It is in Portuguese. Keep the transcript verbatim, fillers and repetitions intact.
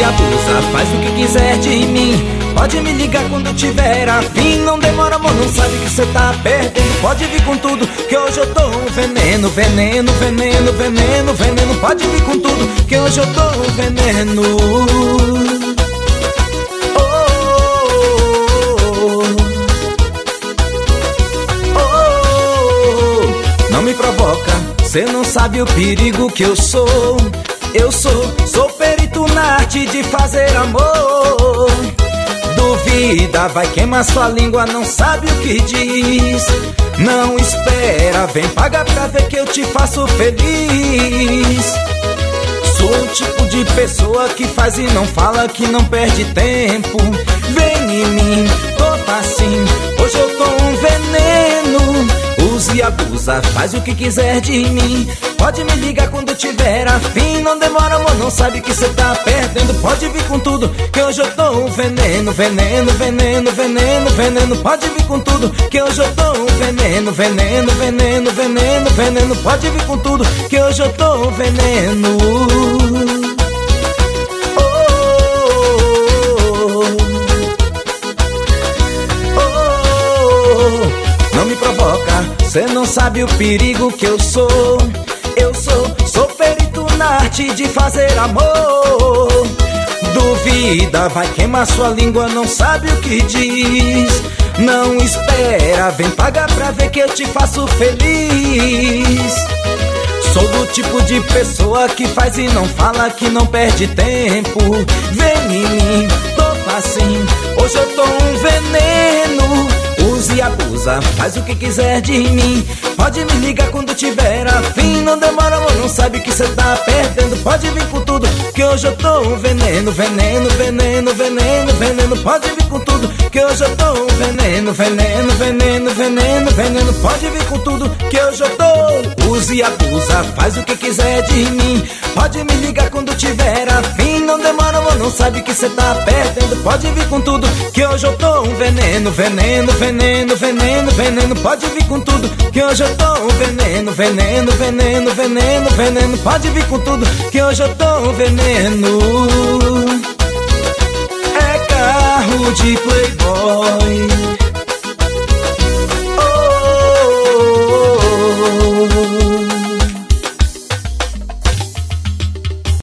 abusa, faz o que quiser de mim. Pode me ligar quando tiver afim. Não demora, amor, não sabe que cê tá perdendo. Pode vir com tudo, que hoje eu tô um veneno. Veneno, veneno, veneno, veneno. Pode vir com tudo, que hoje eu tô um veneno. Oh, oh, oh, oh. Não me provoca, cê não sabe o perigo que eu sou. Eu sou, sou perito na arte de fazer amor. Duvida, vai queimar sua língua, não sabe o que diz. Não espera, vem pagar pra ver que eu te faço feliz. Sou o tipo de pessoa que faz e não fala, que não perde tempo. Vem em mim, tô assim, hoje eu tô um veneno. Use e abusa, faz o que quiser de mim. Pode me ligar quando tiver afim. Não demora, amor, não sabe que cê tá perdendo. Pode vir com tudo, que hoje eu tô um veneno. Veneno, veneno, veneno, veneno. Pode vir com tudo, que hoje eu tô um veneno. Veneno, veneno, veneno, veneno. Pode vir com tudo, que hoje eu tô um veneno. Oh, oh, oh, oh. Não me provoca, cê não sabe o perigo que eu sou. Eu sou, sou perito na arte de fazer amor. Duvida, vai queimar sua língua, não sabe o que diz. Não espera, vem pagar pra ver que eu te faço feliz. Sou do tipo de pessoa que faz e não fala, que não perde tempo. Vem em mim, tô assim, hoje eu tô um veneno. Use e abusa, faz o que quiser de mim. Pode me ligar quando tiver afim. Não demora, amor, não sabe que cê tá perdendo. Pode vir com tudo, que hoje eu tô um veneno. Veneno, veneno, veneno, veneno. Pode vir com tudo, que hoje eu tô um veneno. Veneno, veneno, veneno, veneno. Pode vir com tudo, que hoje eu tô. Use e abusa, faz o que quiser de mim. Pode me ligar quando tiver afim. Não demora, amor, não sabe que cê tá perdendo. Pode vir com tudo, que hoje eu tô um veneno. Veneno, veneno, veneno, veneno. Pode vir com tudo, que hoje eu tô um veneno. Veneno, veneno, veneno, veneno. Pode vir com tudo, que hoje eu tô um veneno. É carro de playboy.